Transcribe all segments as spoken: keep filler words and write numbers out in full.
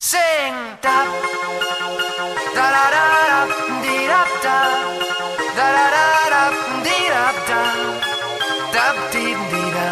Sing da da da da da dee da da da da da da dee da da da dee dee da.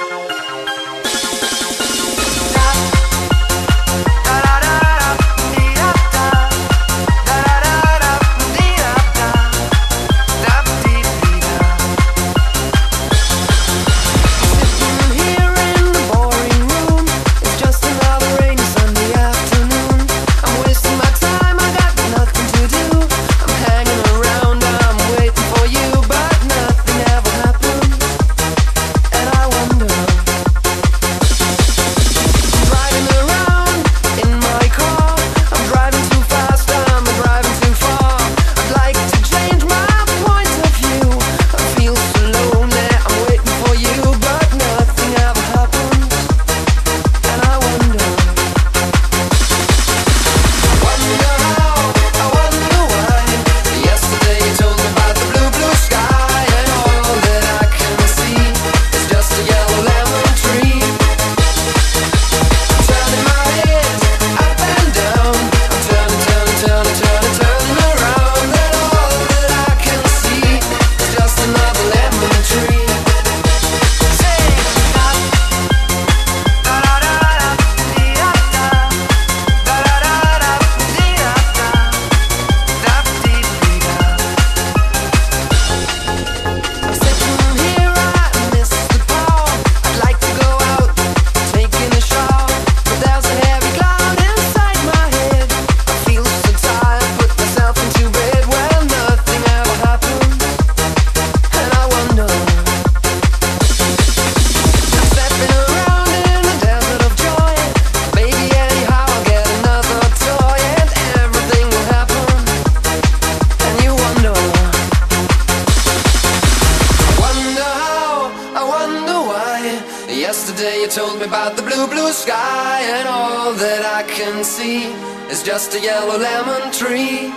Yesterday you told me about the blue, blue sky, and all that I can see is just a yellow lemon tree.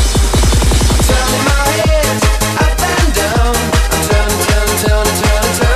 I'm turning my head up and down, I'm turning, turning, turning, turning, turning.